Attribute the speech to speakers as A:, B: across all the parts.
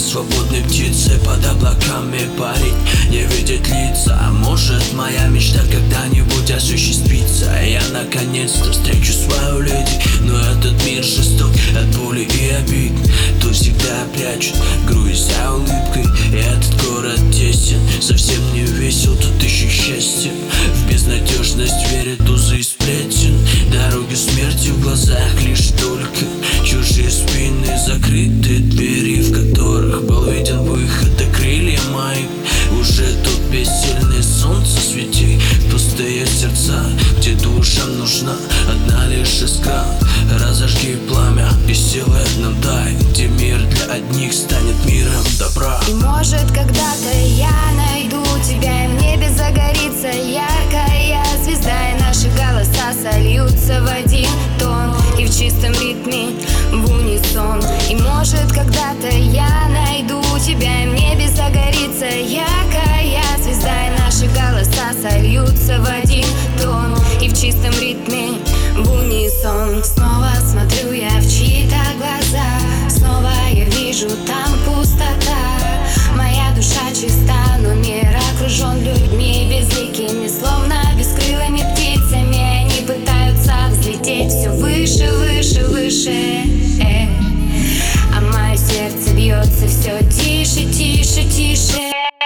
A: свободной птицей под облаками парить, не видеть лица. А может, моя мечта когда-нибудь осуществится. Я наконец-то встречу свою леди. Но этот мир жесток от боли и обид, то всегда прячут, грузя улыбкой. И этот город тесен, совсем не весел, тут ищи счастье. В безнадежность верят узы и сплетен. Дороги смерти в глазах лишь только чужие спины, закрытые двери, в которых был виден выход. А крылья мои уже тут бессильные. Солнце свети в пустые сердца, где душам нужна одна лишь искра. Разожги пламя и силы нам дай, где мир для одних станет миром добра.
B: И может когда-то я найду тебя, и в небе загорится яркая звезда, и наши голоса сольются в один тон, и в чистом ритме в унисон. И может когда-то я найду тебя, и в небе загорится яркая звезда, и наши голоса сольются в один тон, и в чистом ритме в унисон. Снова смотрю я в чьи-то глаза, снова я вижу там пустота. Моя душа чиста, но мир окружен людьми безликими, словно бескрылыми птицами. Они пытаются взлететь все выше, выше, выше, а мое сердце бьется все тише, тише, тише.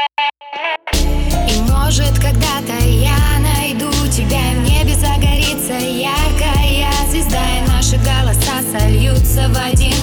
B: И может когда-то я найду тебя, и в небе загорится яркая звезда, и наши голоса сольются в один